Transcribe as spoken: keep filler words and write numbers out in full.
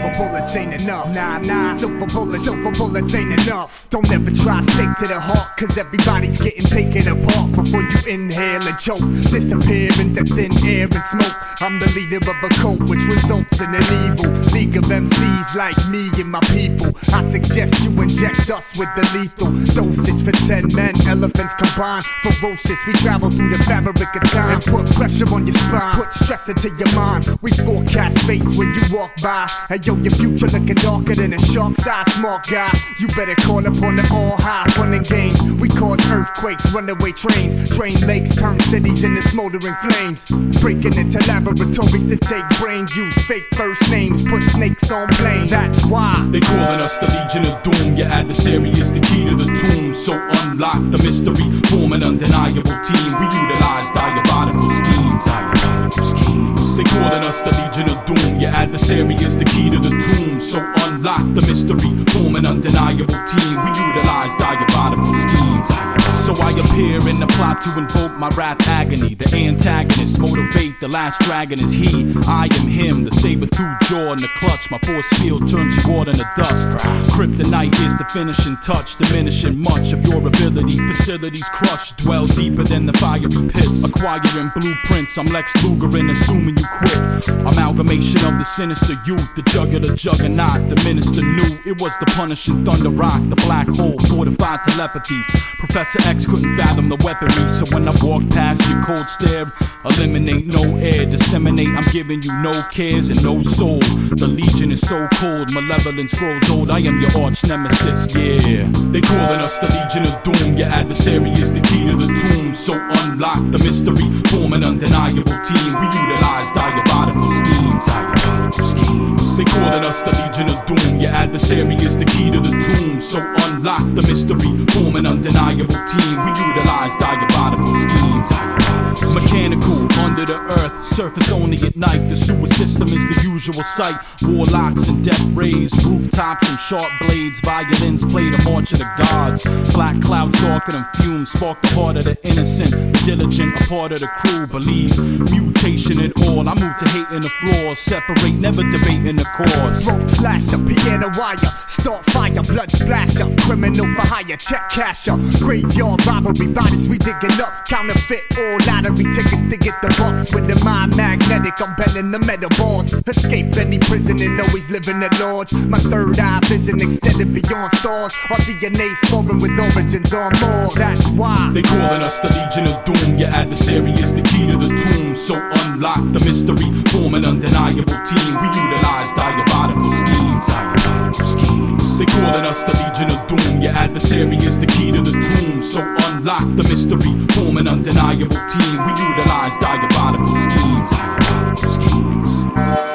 silver bullets ain't enough. Nah, nah, silver bullets, silver bullets ain't enough. Don't ever try stake to the heart, cause everybody's getting taken apart before you inhale and choke. Disappear into thin air and smoke. I'm the leader of a cult which results in an evil league of M Cs like me and my people. I suggest you inject us with the lethal dosage for ten men. Elephants combined, ferocious. We travel through the fabric of time and put pressure on your spine, put stress into your mind. We forecast fates when you walk by. Hey yo, your future looking darker than a shark's eye. Smart guy, you better call upon the all high. Fun and games, we cause earthquakes, runaway trains, drain lakes, turn cities into smoldering flames. Breaking into laboratories to take brains, use fake first names, put snakes on planes. That's why they calling us the Legion of Doom. Your adversary is the key to the tomb. So unlock the mystery, form an undeniable team. We utilize diabolical schemes. Diabolical schemes. They calling us the Legion of Doom. Your adversary is the key to the tomb. So unlock the mystery, form an undeniable team. We utilize diabolical schemes. So I appear in the plot to invoke my wrath agony. The antagonist motivate, the last dragon is he. I am him, the saber-tooth jaw in the clutch. My force field turns you water into dust. Kryptonite is the finishing touch, diminishing much of your ability. Facilities crushed, dwell deeper than the fiery pits. Acquiring blueprints, I'm Lex Luger and assuming you quit. Amalgamation of the sinister youth, the jugular juggernaut. The minister knew it was the punishing thunder rock. The black hole, fortified telepathy. Professor X couldn't fathom the weaponry, so when I walk past your cold stare, eliminate no air, disseminate, I'm giving you no cares and no soul. The Legion is so cold, malevolence grows old, I am your arch nemesis, yeah. They calling us the Legion of Doom. Your adversary is the key to the tomb. So unlock the mystery, form an undeniable team. We utilize diabolical schemes. Diabolical schemes. They calling us the Legion of Doom. Your adversary is the key to the tomb. So unlock the mystery, form an undeniable team. We utilize diabolical schemes. Mechanical, under the earth, surface only at night. The sewer system is the usual sight. Warlocks and death rays, rooftops and sharp blades. Violins play the march of the gods. Black clouds darker than fumes, spark the heart of the innocent. The diligent, a part of the crew, believe mutation in all. I move to hate in the floor, separate, never debate in the cause. Throat slasher, piano wire, start fire, blood splasher, criminal for hire, check casher, graveyard robbery, bodies we digging up, counterfeit all lottery tickets to get the bucks. With the mind magnetic, I'm bending the metal balls. Escape any prison and always living at large. My third eye vision extended beyond stars. Our D N A's foreign with origins on Mars. That's why they calling us the Legion of Doom. Your adversary is the key to the tomb. So unlock the mystery, form an undeniable team. We utilize diabolical schemes. Diabolical schemes. They calling us the Legion of Doom. Your adversary is the key to the tomb. So unlock the mystery, form an undeniable team. We utilize diabolical schemes. Diabolical schemes.